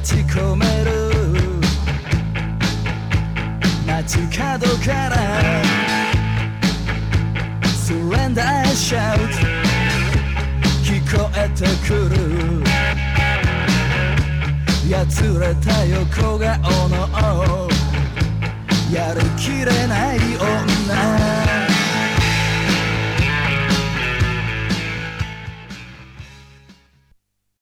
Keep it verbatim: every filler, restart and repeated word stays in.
ち込める街角からスレンダーシャウト聞こえてくるやつれた横顔のやるきれない